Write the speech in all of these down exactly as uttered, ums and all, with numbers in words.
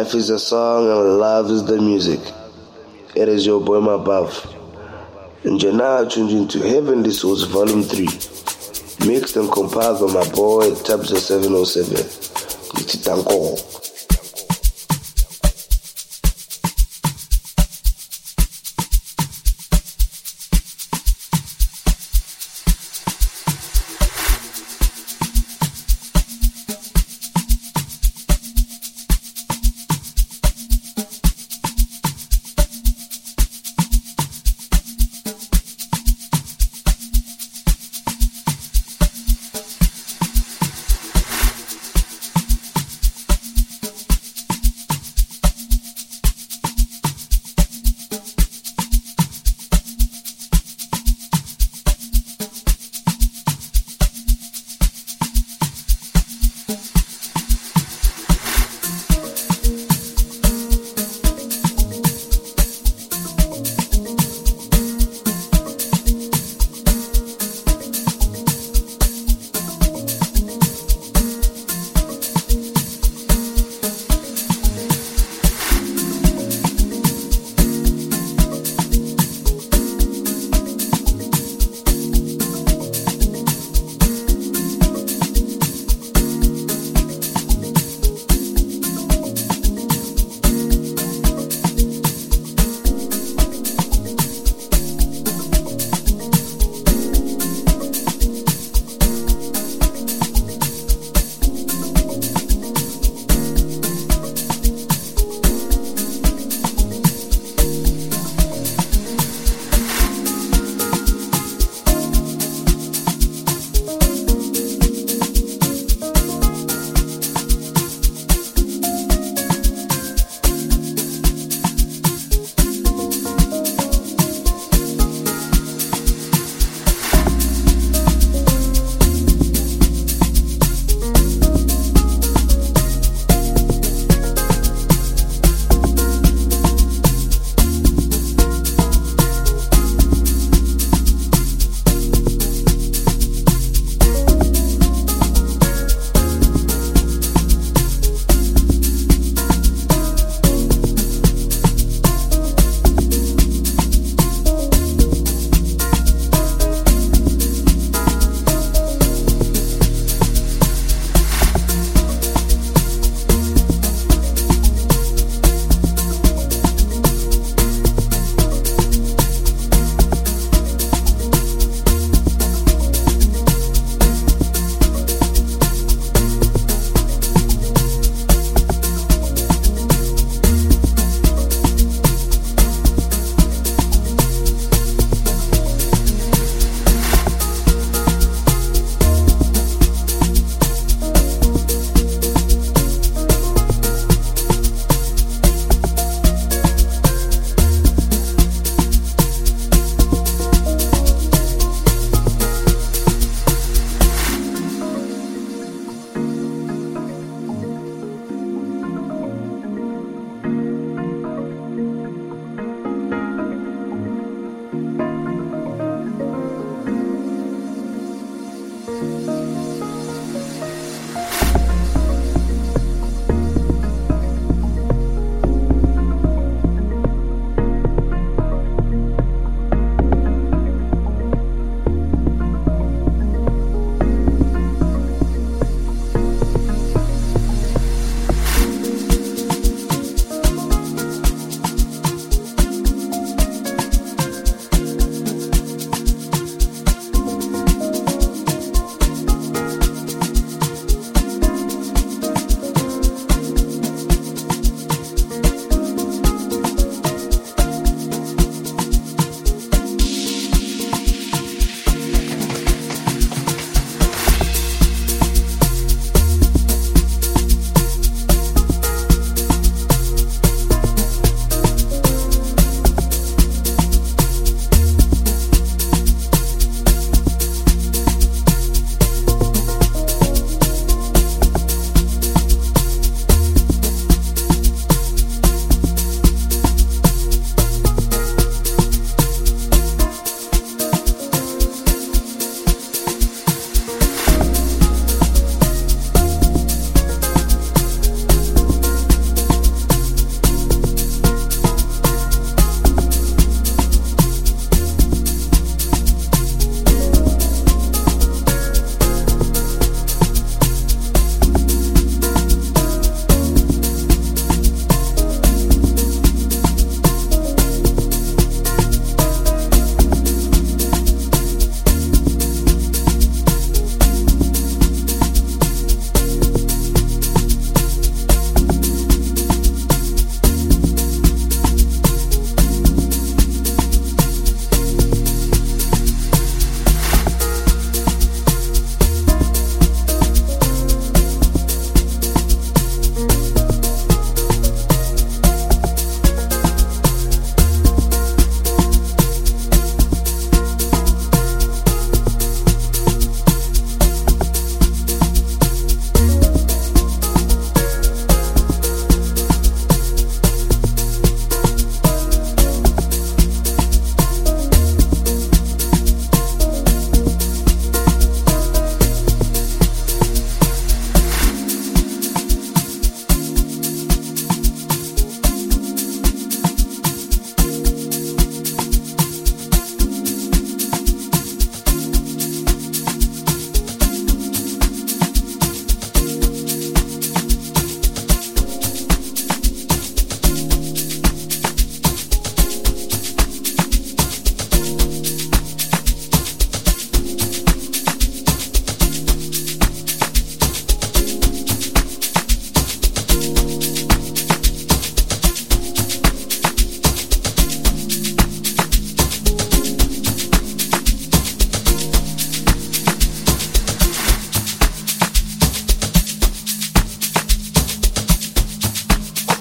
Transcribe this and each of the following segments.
Life is a song and love is the music. It is your boy Mabav. And you're now tuned into Heavenly Souls Volume three. Mixed and compiled by my boy Tabza seven oh seven. Ititanko.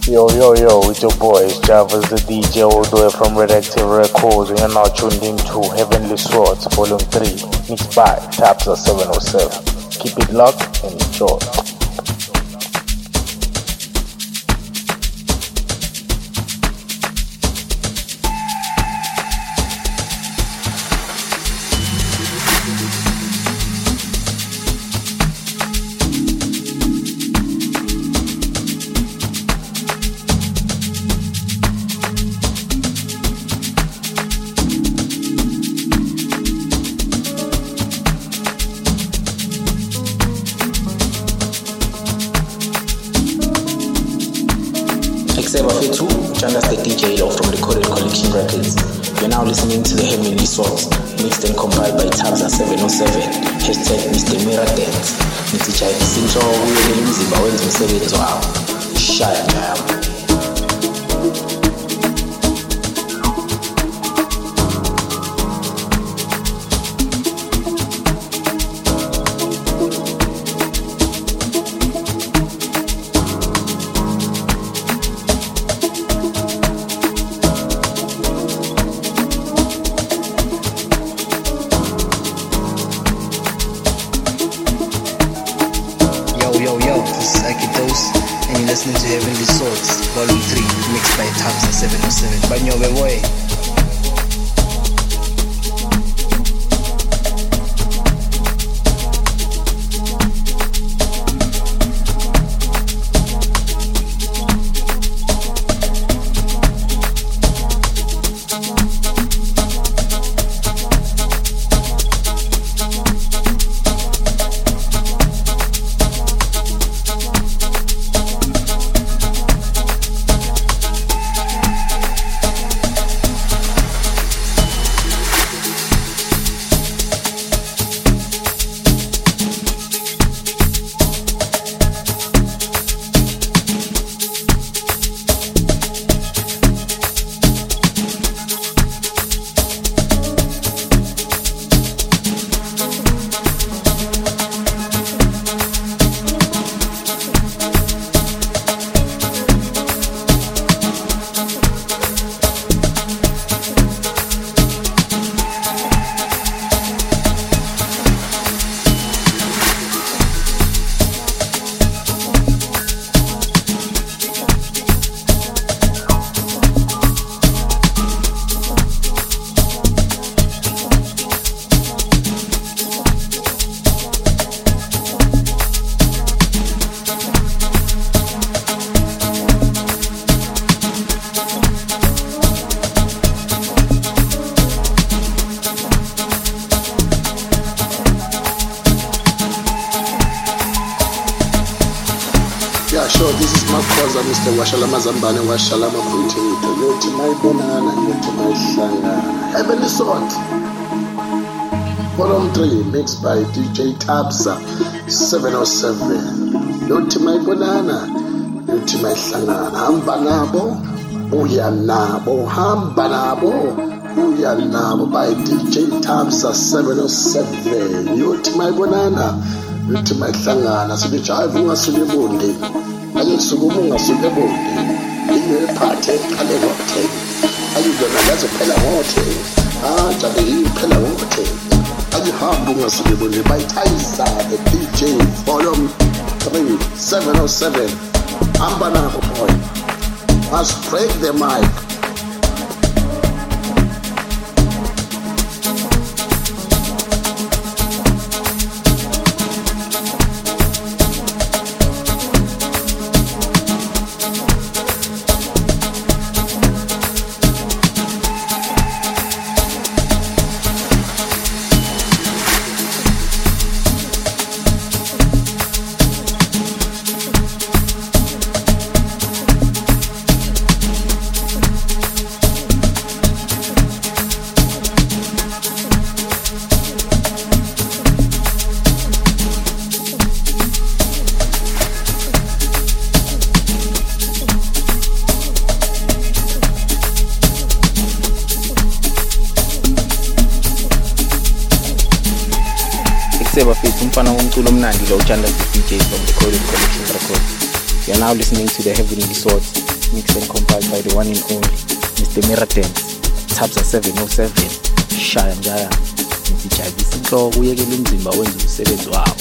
Yo, yo, yo, it's your boy, it's Javas the D J, all the way from Redactive Records, and you're now tuned into Heavenly Swords, Volume three, mixed by Tabza seven oh seven. Keep it locked and enjoy. That's the D J Law from Recorded Collection Records. You're now listening to the Heavenly Swords, mixed and compiled by Tabza seven oh seven. Hashtag Mister Mira Dance. Niticha isinto uyele umzimba wenza umsebenzi wawo. Shaya njalo. Listening to Heavenly Swords, Volume three, mixed by Tabza seven oh seven. Banyobe boy. Sure, this is Makosa, Mister Washalama Zambane, Washalama Puntinito, Yoti my banana, Yoti my shanga. Heavenly Sword, Volume three, mixed by D J Tabza seven oh seven. Yoti my banana, Yoti my shanga. Hamba nabo, Uya nabo, Hamba nabo, Uya nabo by D J Tabza seven oh seven. Yoti my banana, Yoti my shanga. Nasibi chaivu ngasuli bundi. Ayo sugumu ngasuke bonke ile phathe qale ngote ayizona lazo phela ngote ah jabe iphela ngote ayihambu ngasuke bonke bayithayisa the D J Volume three seven oh seven amba nako boy must break the mic. Sebafethu umfana womculo omnandi lo uJandla the D J from Recorded Collection Records. You're now listening to the Heavenly Swords, mixed and compiled by the one and only Mister Miradance. Tabza seven oh seven, shaya njaya, nithi jayivisa inhloko uyekela umzimba wenza umsebenzi wawo.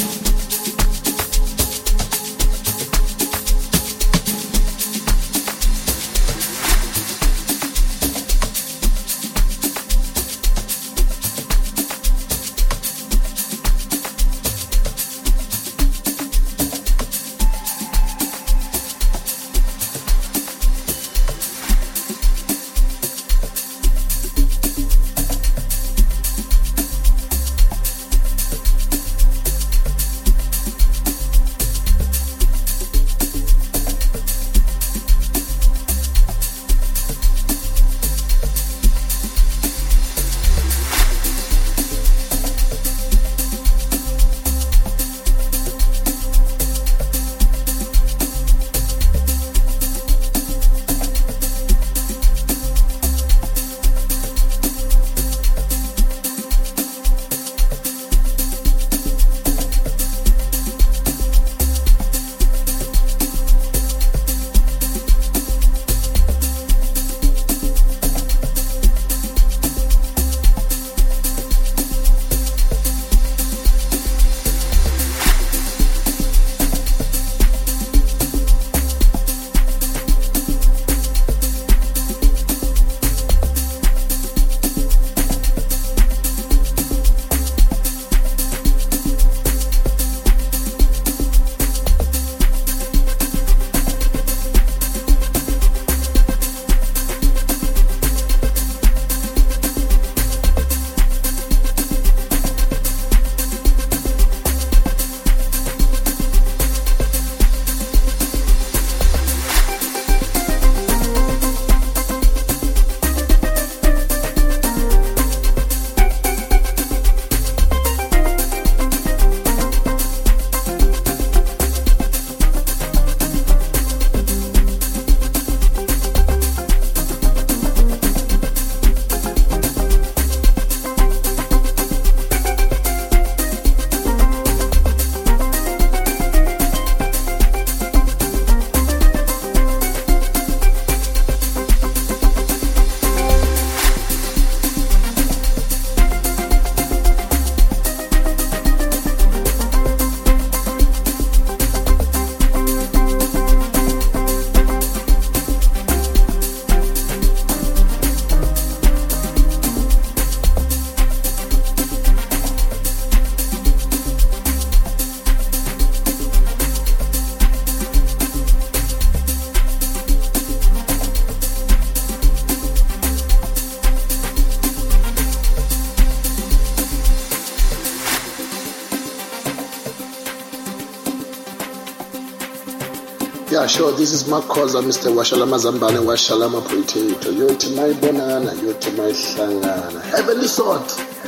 Yeah, sure. This is Mark Koza, Mister Washalama Zambane, Washalama Potato. Yote my banana, yote my slangana. Heavenly Sort.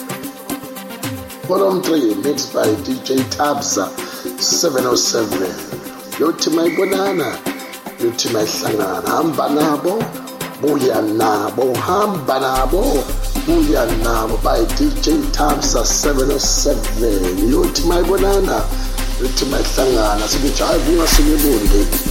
Bottom three, mixed by D J Tabza, seven oh seven. Yote my banana, yote my slangana. Hambanabo, buya nabo, hambanabo, buya nabo by D J Tabza, seven oh seven. Yote my banana, yote my slangana. So the child will see you doing.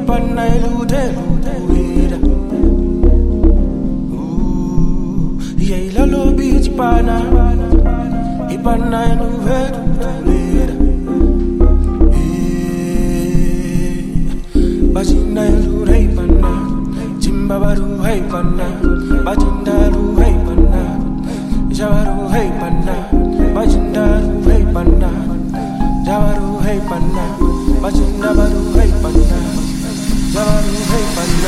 ipana ilude lubuira yeah ilalo beach pana ipana ilude lubuira bajina ilude ipana jimba baru hai pana bajinda lu hai pana jawaru hai pana bajinda lu hai pana jawaru hai pana bajinda baru hai pana jawaru hai pana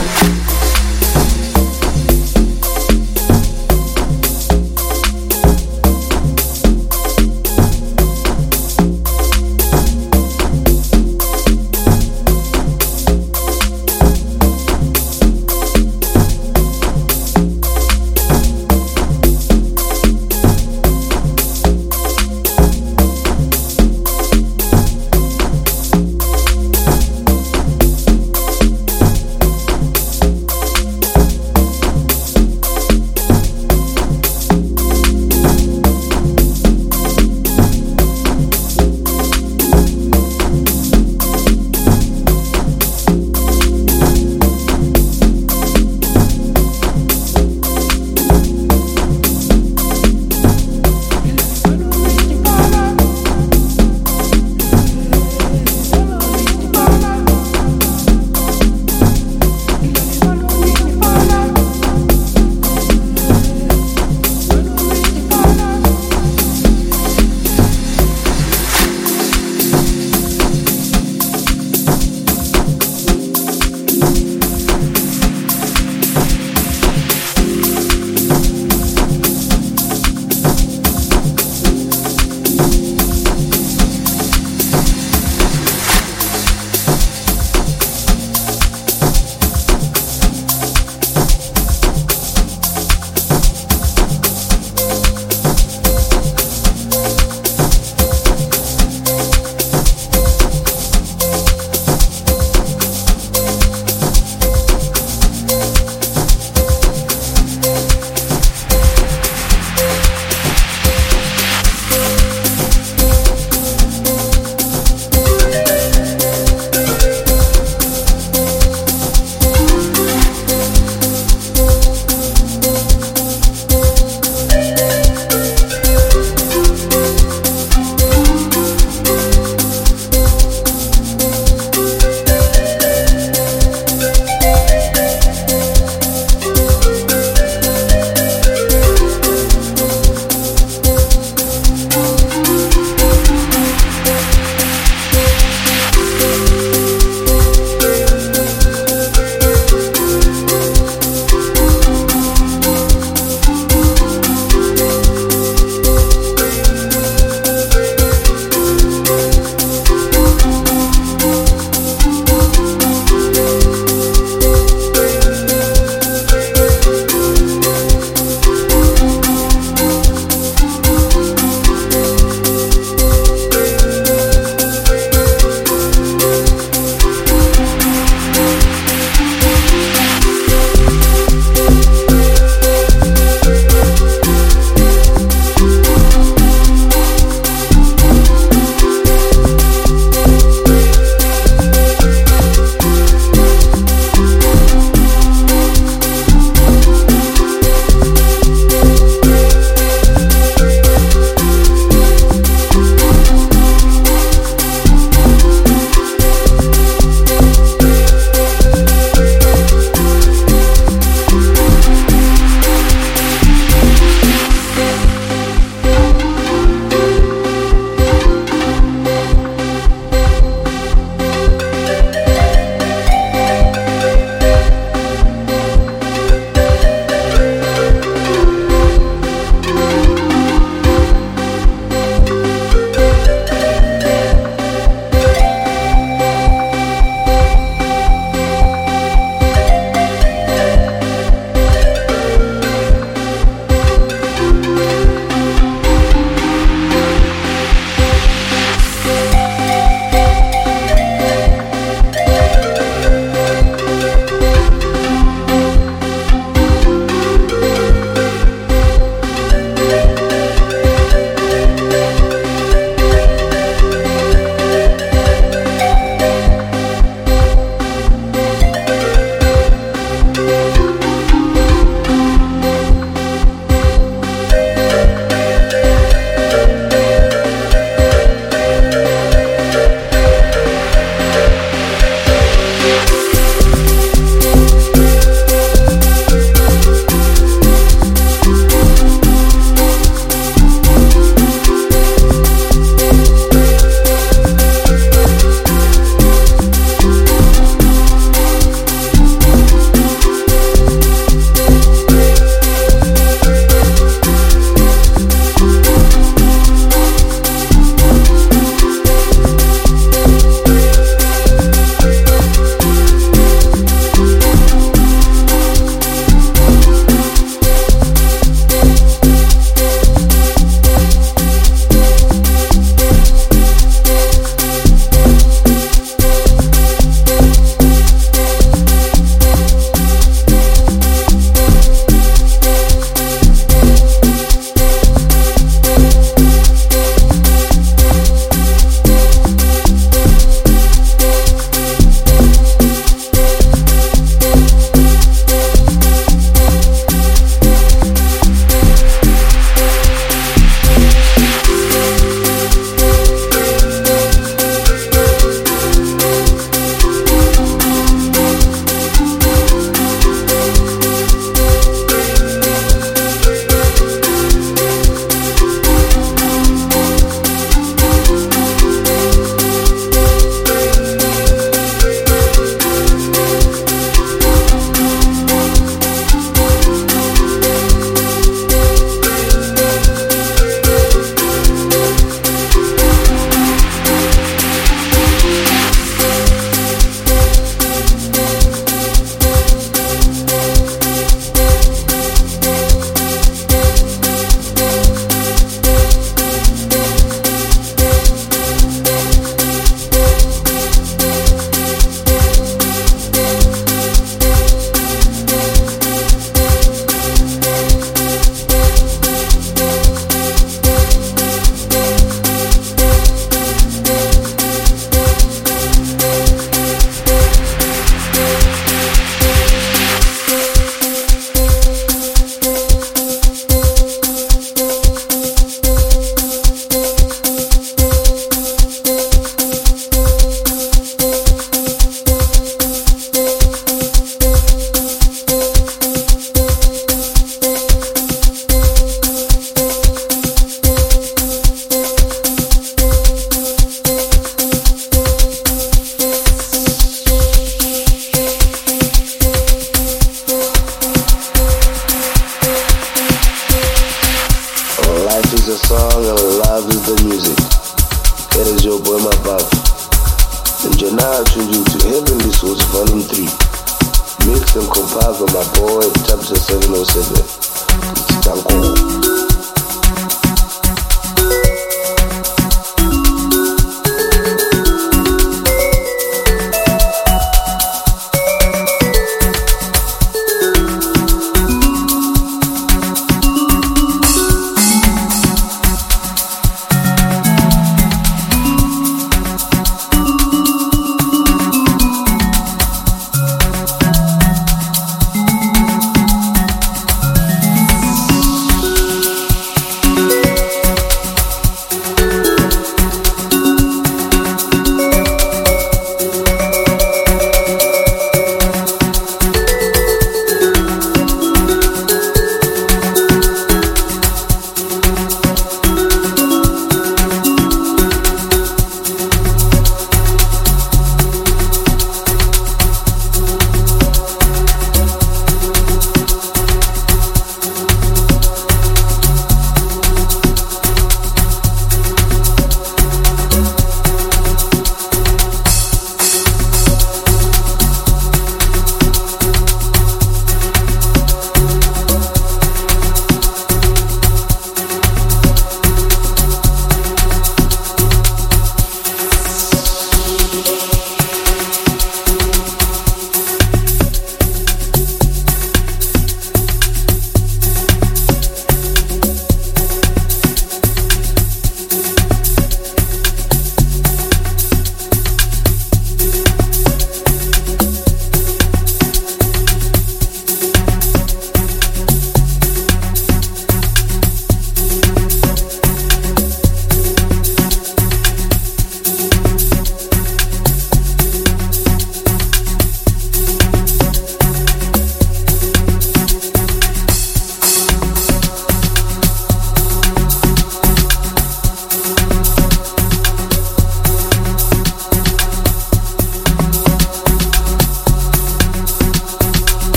It is your boy Mabav. And you're now tuned into Heavenly Source Volume three. Mixed and compiled by my boy Tabza seven oh seven. It's Tanko.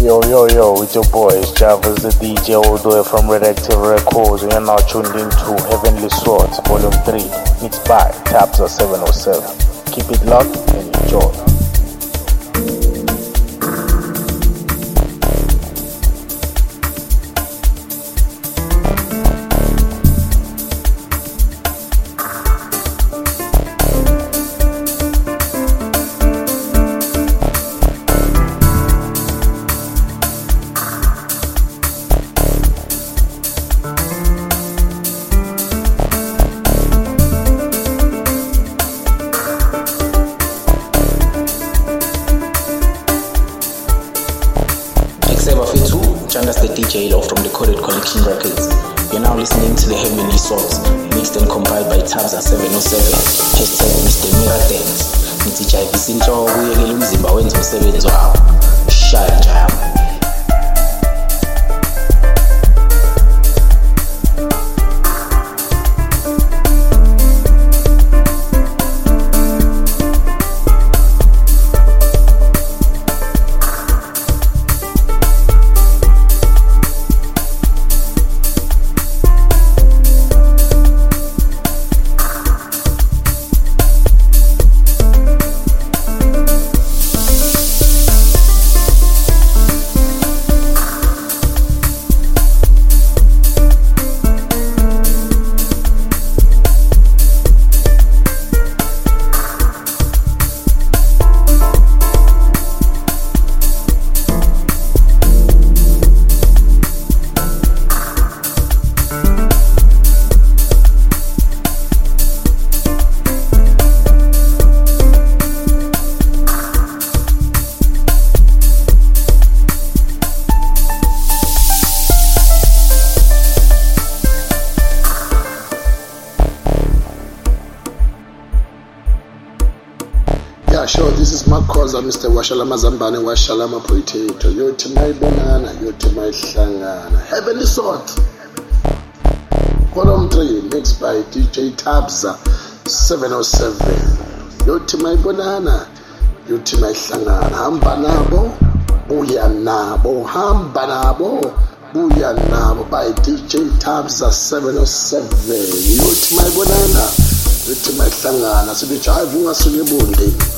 Yo, yo, yo, it's your boy, it's Javas the D J, all the way from Redactive Records. We are now tuned into Heavenly Swords, Volume three, mixed by Tabza seven oh seven. Keep it locked and enjoy. Chandas the D J Law from the Coded Collection Records. You're now listening to the Heavenly Swords, mixed and compiled by Tabza seven oh seven. Hashtag Mister Mira Dance. Nithi jayivisa inhloko uyekela umzimba wenza umsebenzi wawo. Shaya njalo. Sure, this is Makoza, Mister Washalama Zambane, Washalama Potato. Yote my banana, yote my shangana. Heavenly Sword. Volume three, mixed by D J Tabza seven oh seven. Yote my banana, yote my shangana. Hamba nabo, buya nabo. Hamba nabo, buya nabo. By D J Tabza seven oh seven. Yote my banana, yote my shangana. So the child who was your body.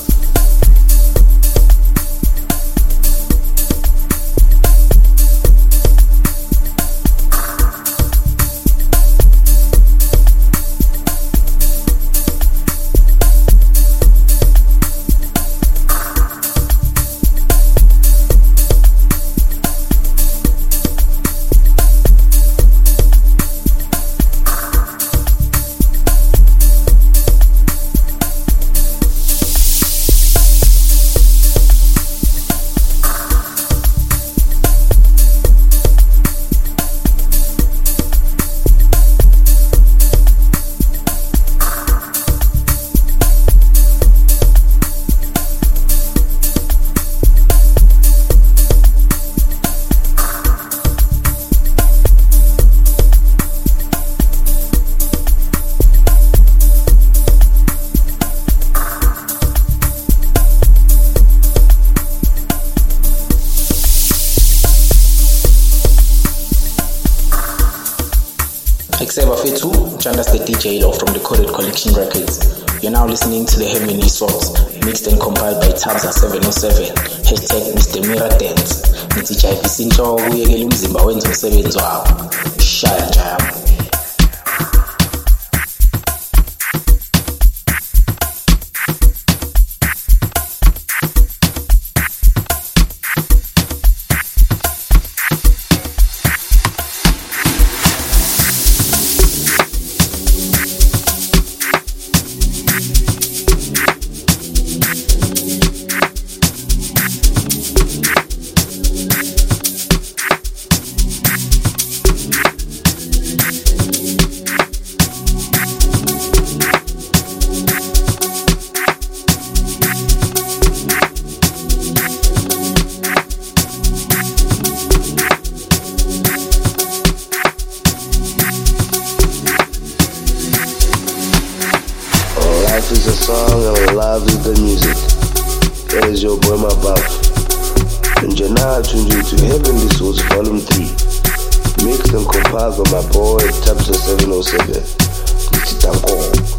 Exeba Fetu, Chandas the D J Law from the Coded Collection Records. You're now listening to the Heavenly Swords, mixed and compiled by Tabza seven oh seven. Hashtag Mister Mira Dance. Nithi jayivisa inhloko uyekela umzimba wenza umsebenzi wawo. Shaya njalo. Life is a song and love is the music. It is your boy, my buff. Nje now tuned into Heavenly Swords Volume three. Mixed and compiled by my boy Tabza seven oh seven. Ngithi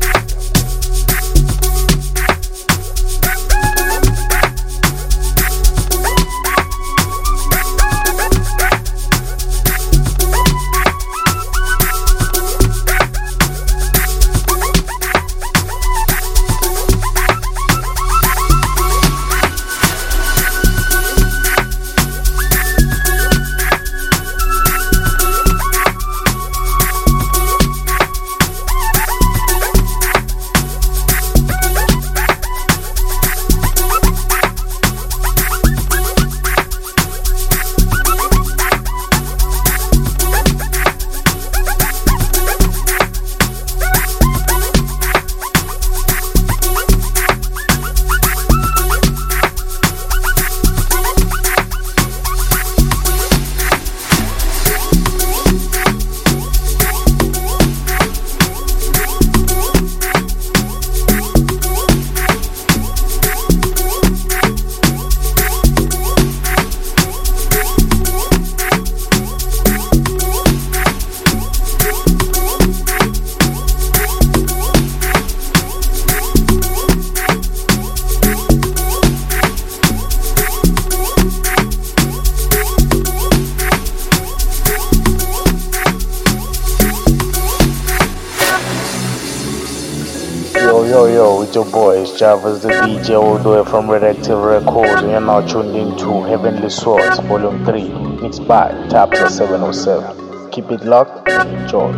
Yo, yo, it's your boy, it's Javas the D J, all the way from Redactive Records, and you're now tuned into Heavenly Swords, Volume three, mixed by Tabza seven oh seven. Keep it locked and enjoy.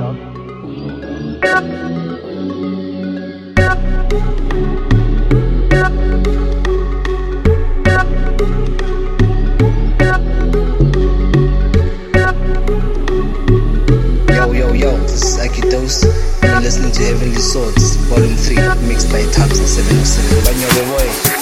Yo, yo, yo, this is Akitos, and you're listening to Heavenly Swords, Volume three, mixed by Tabza seven oh seven. Banyobe boy.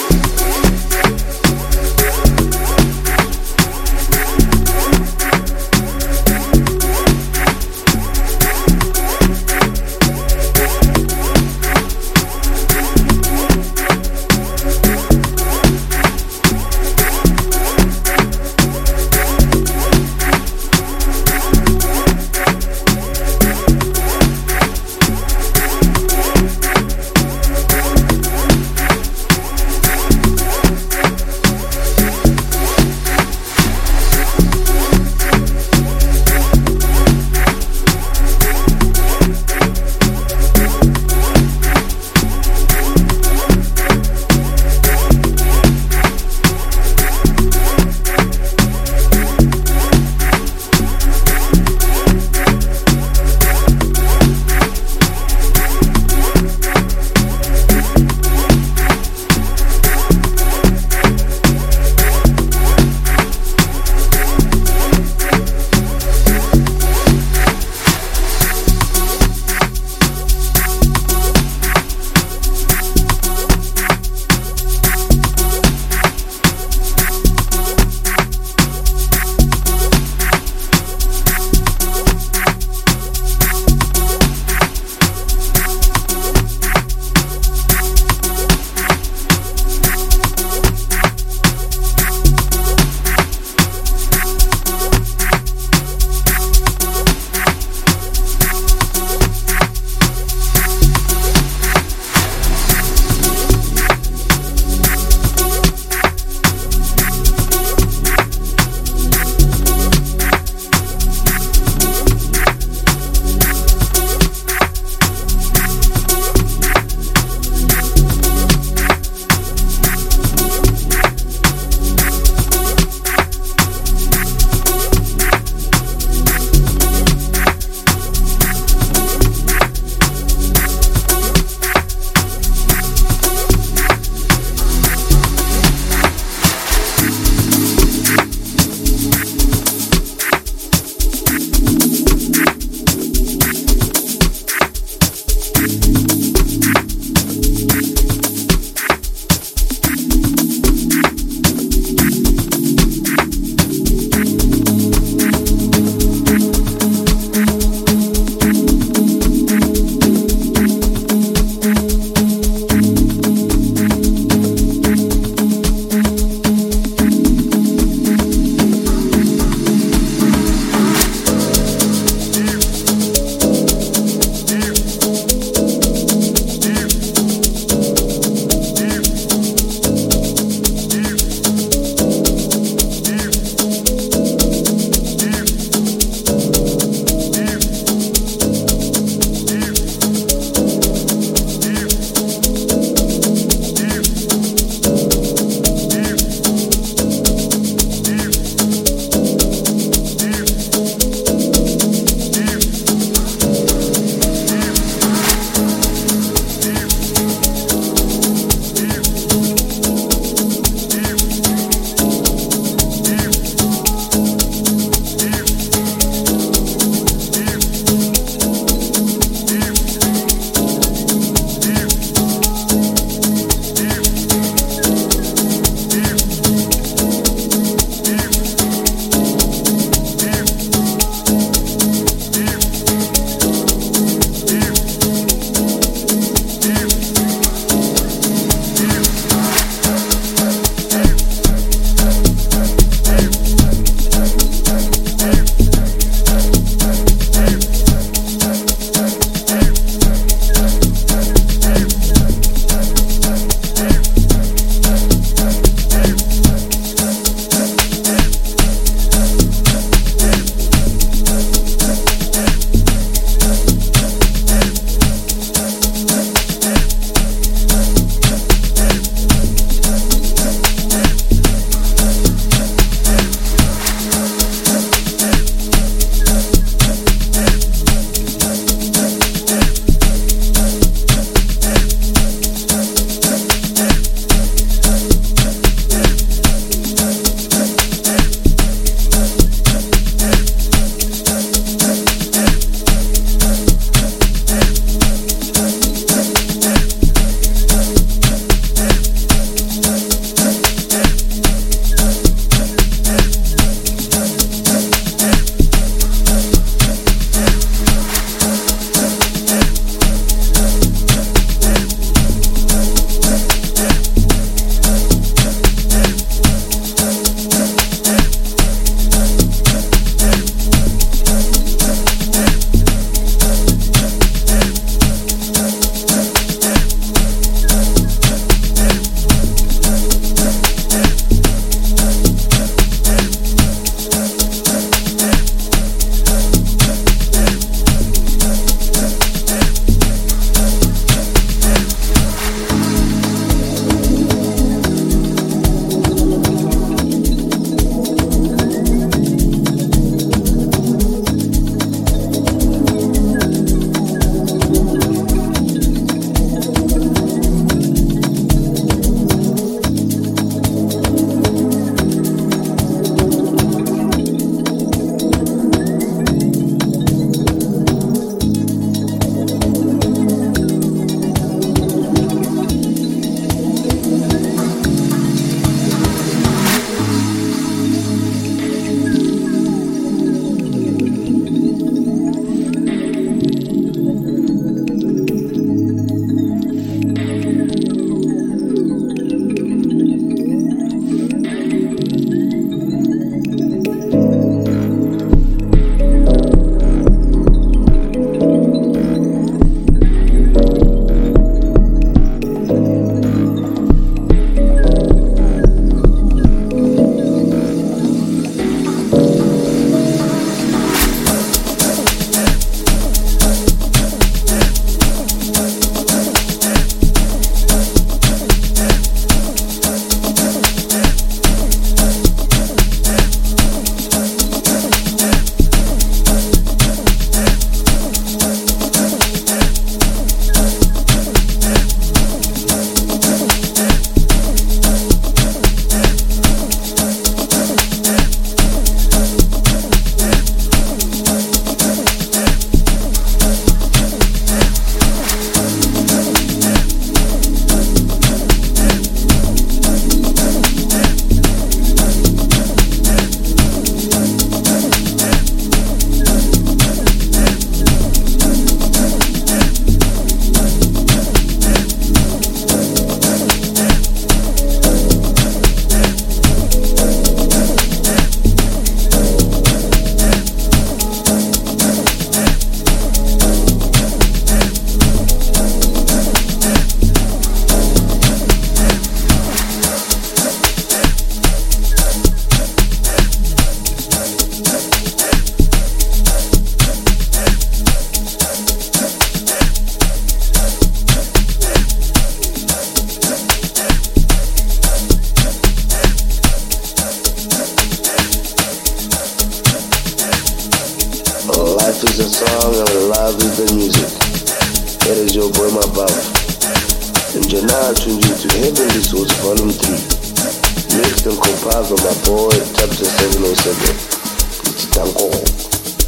Life is a song and love is the music. It is your boy Mabav. And you're now tuned into Heavenly Swords Volume three. Mixed and compiled by my boy Tabza seven oh seven. It's Tango.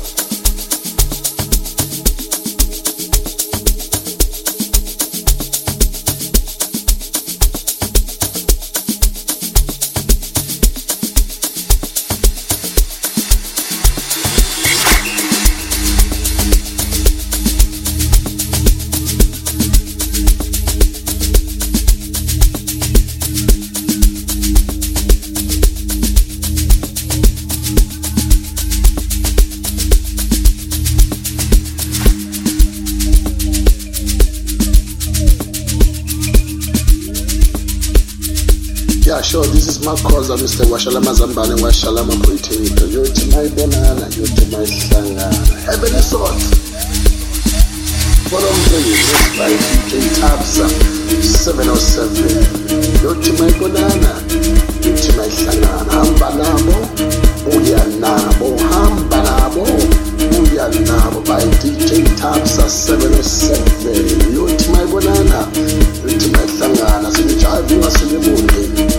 Yeah, sure, this is my cause, Mister Washalama Zambane, Washalama Poitato. You're to my banana, you're to my slanga. Heavenly Swords. Bottom three, this by D J Tabza, seven oh seven. You're to my banana, you're to my slanga. Hambanabo, Uyanabo, Hambanabo, Uyanabo by D J Tabza, seven oh seven. You're to my banana, you're to my slanga. So you drive you as you move.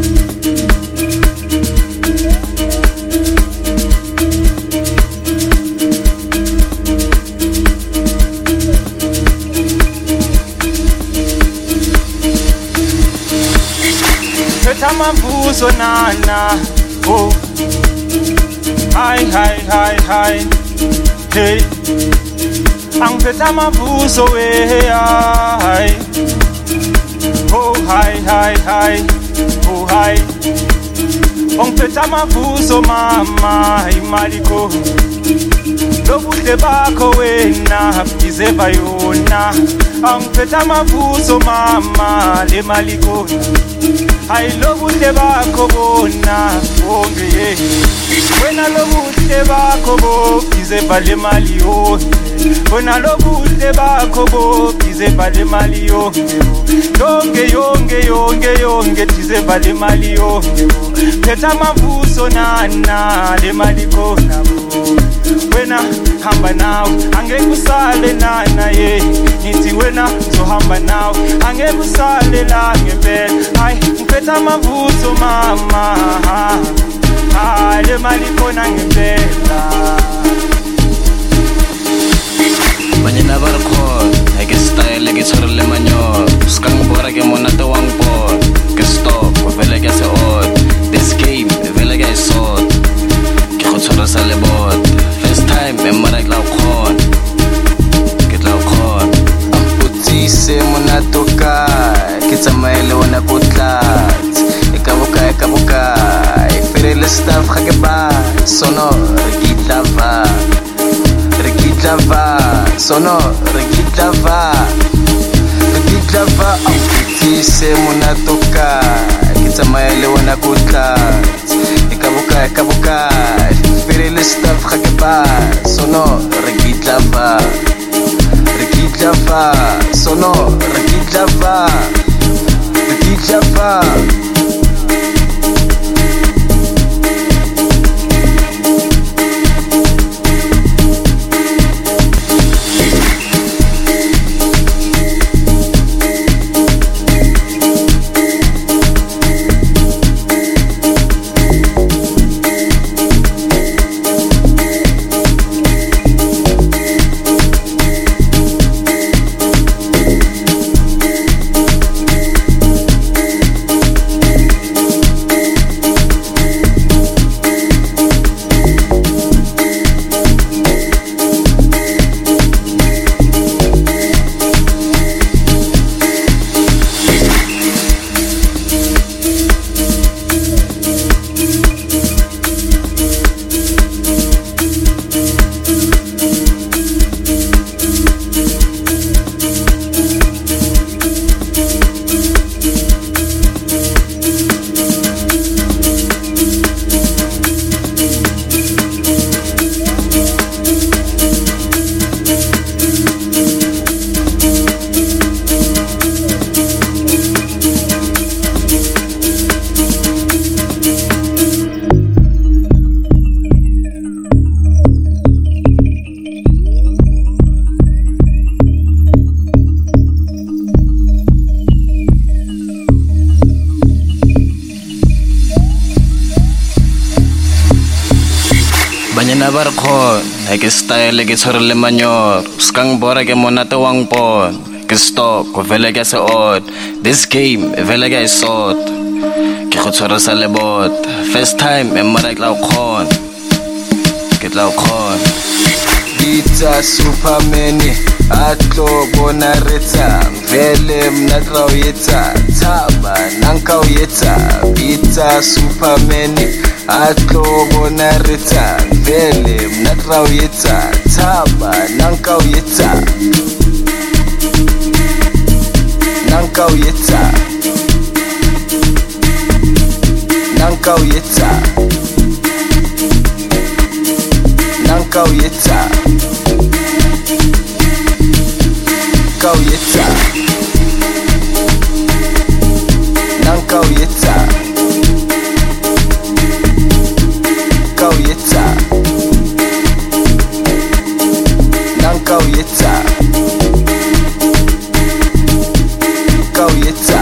Mavuzo nana, oh, hi hi hi hi, hey, angiphetha mavuzo we hi, oh hi hi hi, oh hi, angiphetha mavuzo mama imali ko, lobuhle bakho wena izeva yona, angiphetha mavuzo mama le mali ko. I love the Bakobona, Bonge. When I love the Bakobo, is a Balemalio. When I love the Bakobo, is a Balemalio. Yonge, yonge, yonge, yonge, is a Balemalio. Petamabuso nana, the Malicona. When I hamba now, Angekusale nana, ye. Niti wena, so hamba now, Angekusale lange, I. Peta mavuzo mama, ah, le malikona ngempela. Banya na barko, eke style eke choro le manyo, skang bora ke monate wang por, ke stop, vele ke se od, this game vele ke sot, ke go choro sa le bot, first time me mara ke la khon, ke la khon, am putsi se monato ka. Tsamaile wana kutlat ikabuka ikabuka ifirele staff khakeba sono rigitlava rigitlava sono rigitlava rigitlava amfitise munatoka tsamaile wana kutlat ikabuka ikabuka ifirele staff khakeba sono rigitlava rigitlava sono rigitlava Java. Banyana ba re khona ke style ke tshwere le manyor skang bora ke monate wang pon ke stock vele ke se odd this game vele ke sort ke go tshwara sa le bot first time e mara ke la khona ke la khona Pizza Superman atlo bona retsa vele mna trawetsa thaba nanka uyetsa Pizza Superman atlo bona retsa vele mna trawetsa thaba nanka uyetsa nanka uyetsa nanka uyetsa nanka uyetsa Kauyeta Nankauyeta Kauyeta Nankauyeta Kauyeta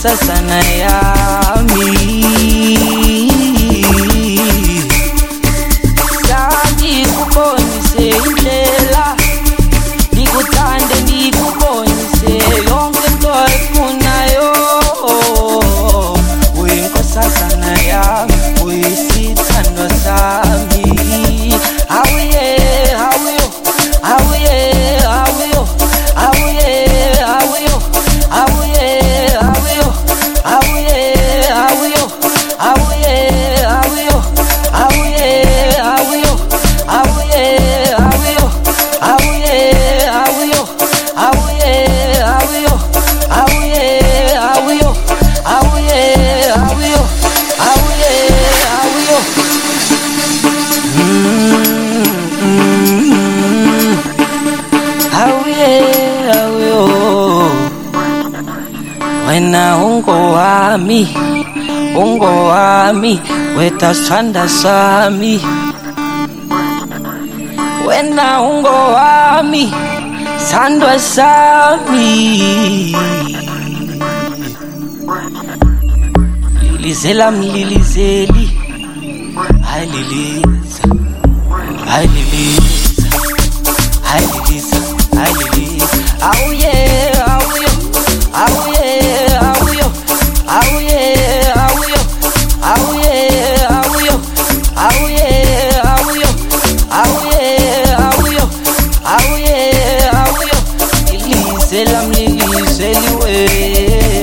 inkosazana yami. Ngikubonise indlela, ngikuthande ngikubonise yonke into efunayo. Uyinkosazana yami, uyisithandwa sami. Awuye, awuyo, awuye, awuyo, awuye, awuyo, awuye, awuyo, awuye, awuyo, awuye, awuyo, awuye, awuyo. Awuye, awuyo, awuye, awuyo, awuye, awuyo, awuye, awuyo, awuye, awuyo, awuye, awuyo. Awuye, awuyo. Wena ungo wami, ungo wami, wetasithanda sami. Wena ungo wami, sandwa sami. Lilizela mlilizeli, hai liliza, hai liliza, hai liliza, hai liliza. Awuye, awuyo, awuye, awuyo, awuye, awuyo, awuye, awuyo, awuye, awuyo, awuye, awuyo, awuye, awuyo. Ilizela mlilizeli wena.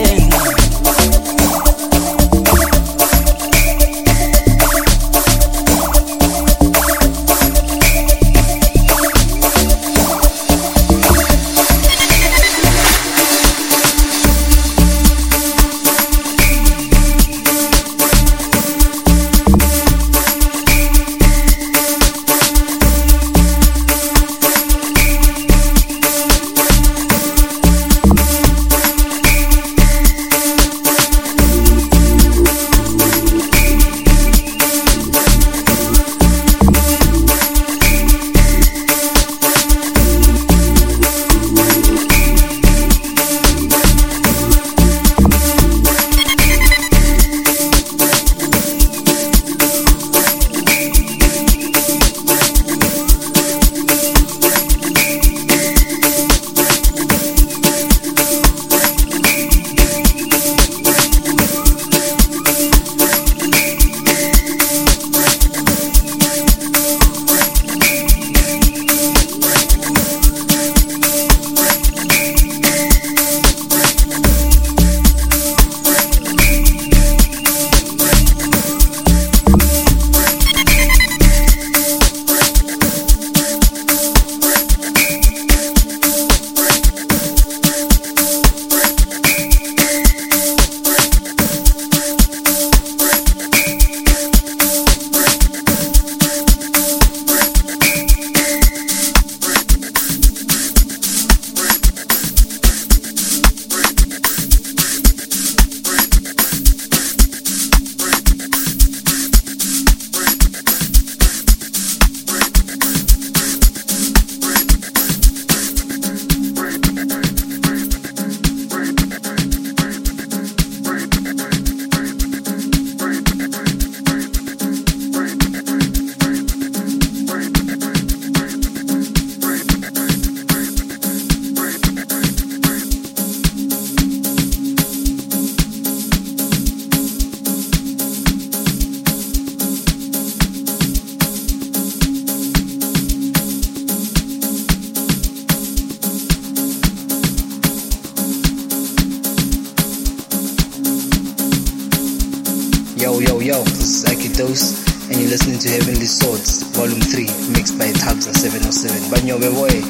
Yo, yo, yo, this is Akidos, and you're listening to Heavenly Swords, Volume three, mixed by Tabza seven oh seven. Banyobe boy.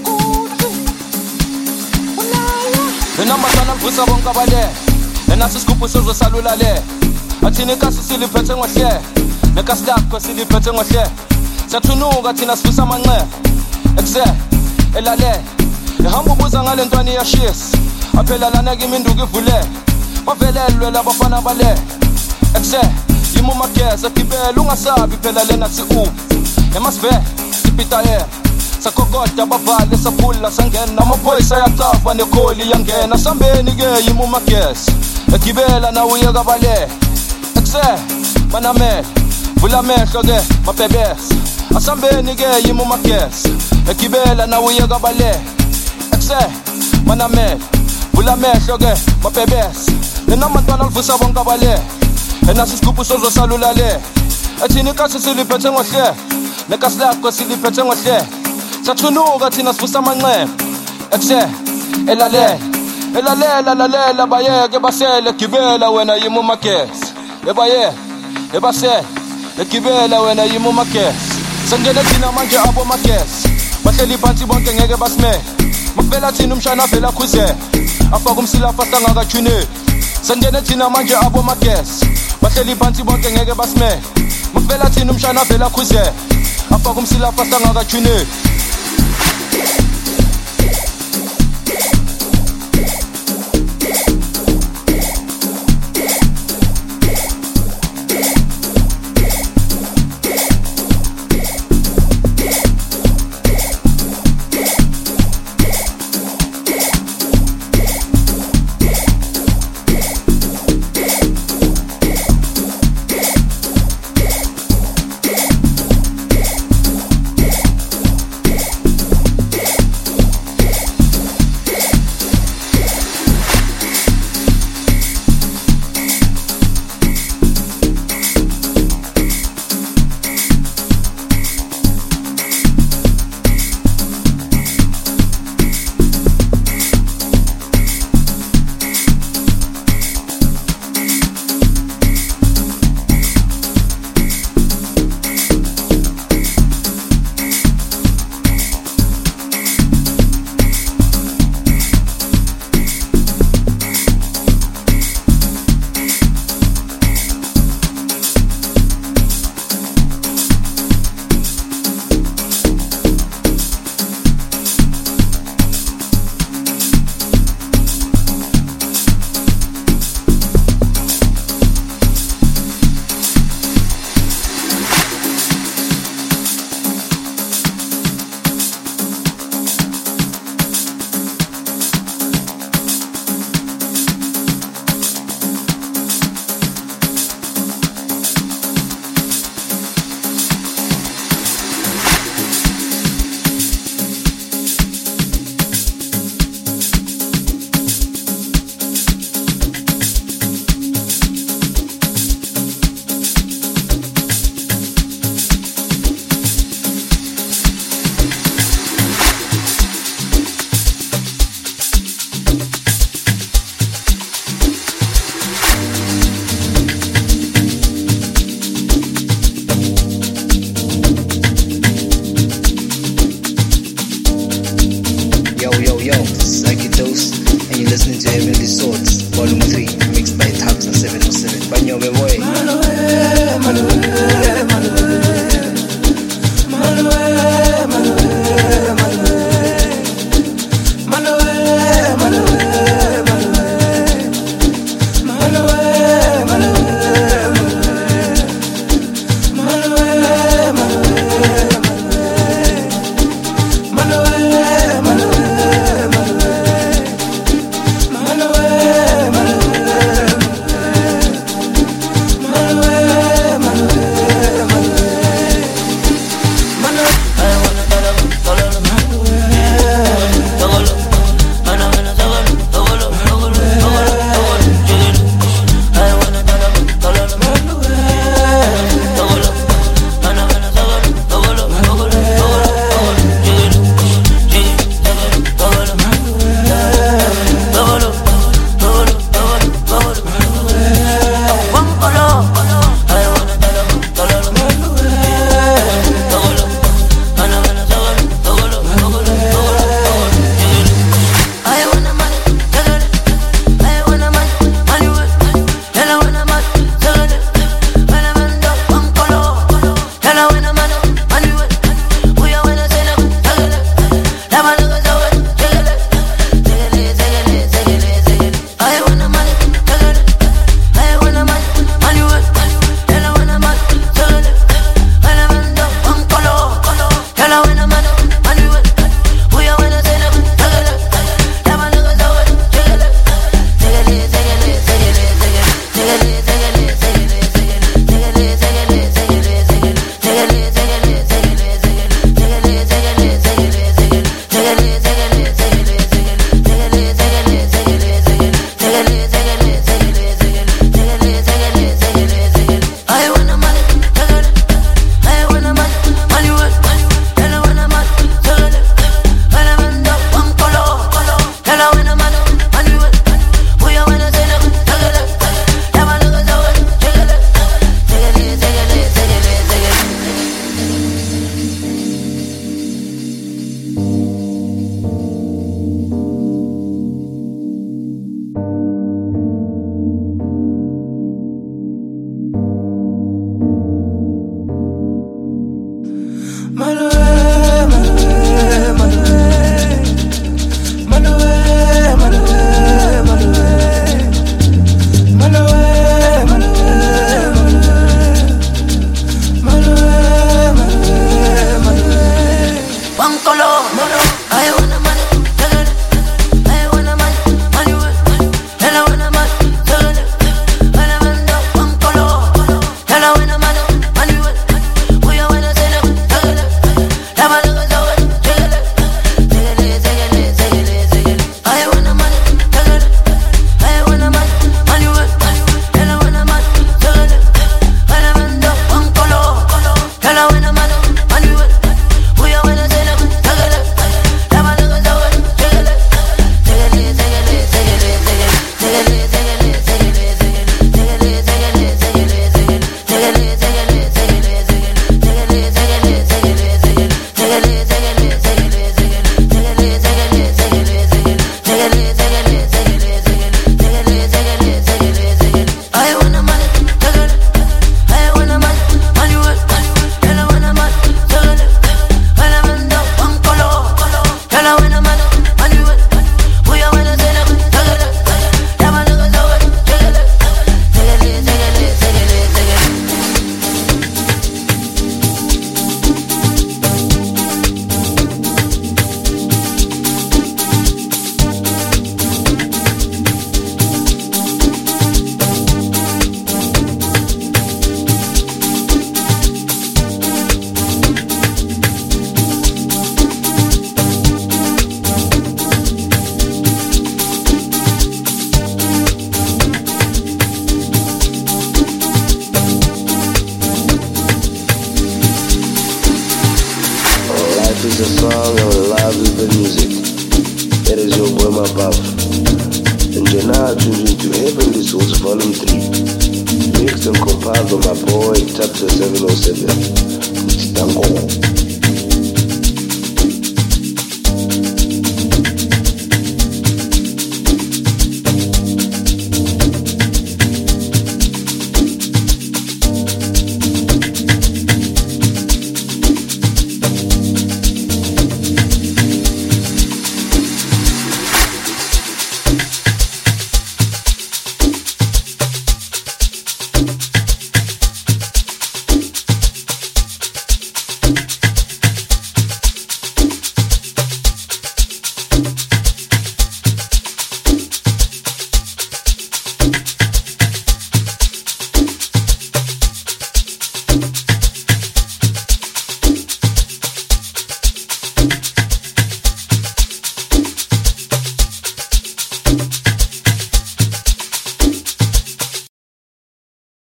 Enamazana mvusa bonke abale, enasi isigubhu sozosalula le. Athini kasi siliphethe ngohle, nekastakho siliphethe ngohle. Siyathunuka thina sifisa amanxe. Ekuse elale, ehamba ubuza ngale ntwana yashisa. Aphela lana kimi induku ivule. Bavelelwe labafana bale. Ekuse yimo mageza gibela ungasabi phela lena si u. Emasve sipita ye. Sakokota bavale saphula sangena amaboys ayaqafa nekholi yangena sambeni ke yimo magesi egibela nawe uyeka bale ekuse manamela vula amehlo ke mabhebesa asambeni ke yima umagesi egibela nawe uyeka bale ekuse manamela vula amehlo ke mabhebesa enamantwana livusa bonke abale enasi isigubhu sozosalula le athini ikasi siliphethe ngohle nekasi lakho siliphethe ngohle sathunuka thina sivusa amanxeba ekuse elalela elalela lalela bayeke basele gibela wena yima umagesi ebaye ebasele egibela wena yima umagesi sengene thina manje abo magesi bahleli phansi bonke ngeke basimele makuvela thina umshana vela khuzela afaka umsila fast angakajuneli sengene thina manje abo magesi bahleli phansi bonke ngeke basimele makuvela thina umshana vela khuzela afaka umsila fast angakajuneli to Heavenly Souls Volume three. Mixed and compiled by my boy Tabza seven oh seven. Tango.